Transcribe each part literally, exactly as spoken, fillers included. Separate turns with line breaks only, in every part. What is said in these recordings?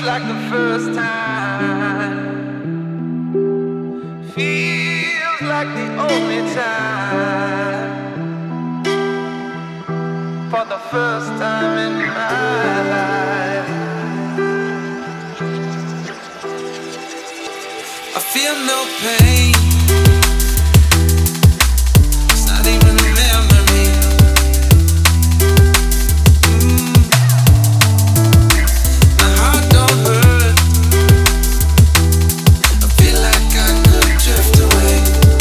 like the first time. Feels like the only time. For the first time in my life, I feel no pain. It's not even a memory. Mm. My heart don't hurt. I feel like I could drift away.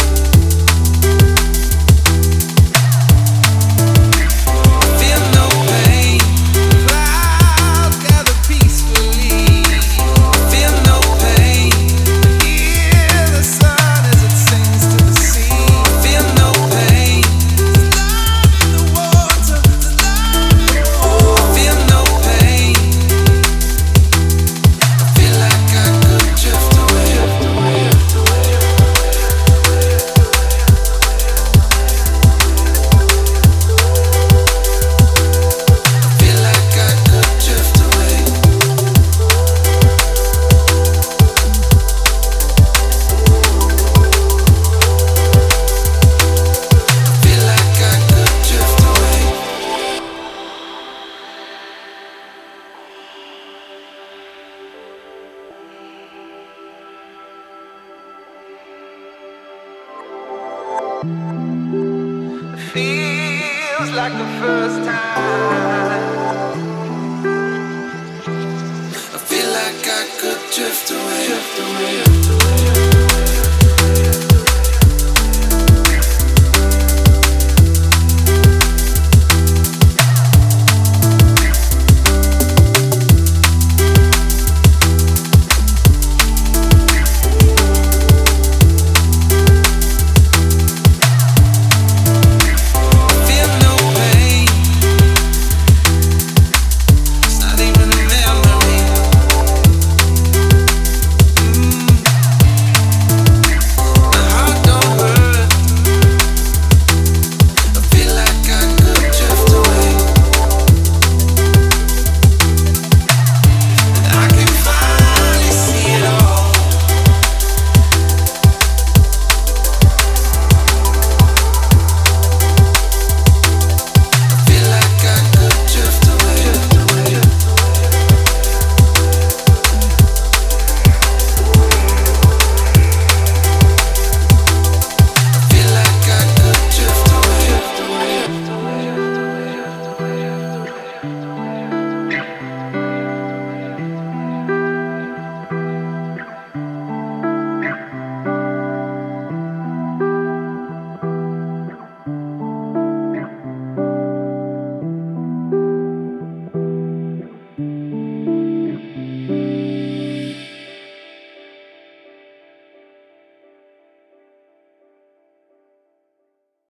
I feel no pain. Clouds gather peacefully. I feel no pain. Hear the sun as it sings to the sea. I feel no pain. There's love in the water. There's love in the water. I feel no pain. I feel like I could drift away. I feel like I could drift away. I feel like I could drift away. Feels like the first time. I feel like I could drift away. Drift away.